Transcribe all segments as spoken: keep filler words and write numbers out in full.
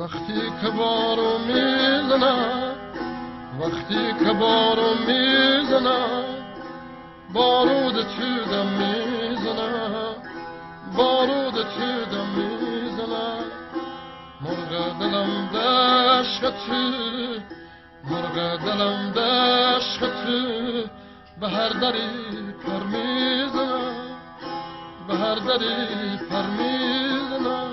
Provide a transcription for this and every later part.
وقتی که بارو میزنم وقتی که بارو میزنم بارود تو دم میزنم بارود تو دم میزنم مرغ دلم دشق تو مرغ دلم دشق تو به هر دری پر میزنم به هر دری پر میزنم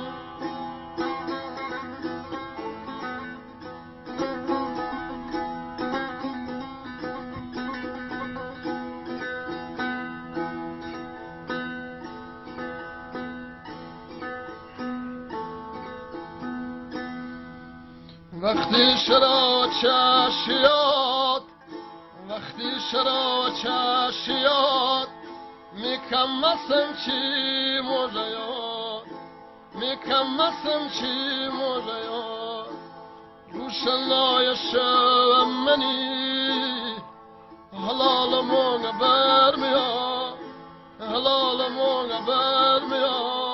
وقتی شرا چشیات وقتی شرا چشیات میکم مسم چی موجیات میکم مسم چی موجیات روشنای شب منی حلال مونگ برمیاد حلال مونگ برمیاد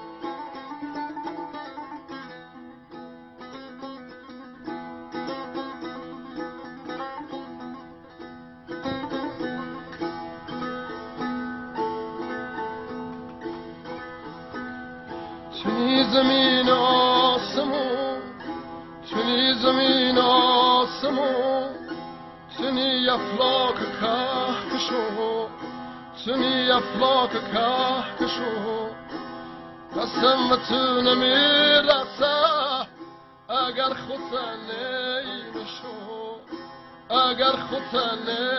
چنی زمین آسمون چنی زمین آسمون چنی افلاک کهکشو چنی افلاک کهکشو قسم تو نمیرسه اگر خود نمیشو اگر خود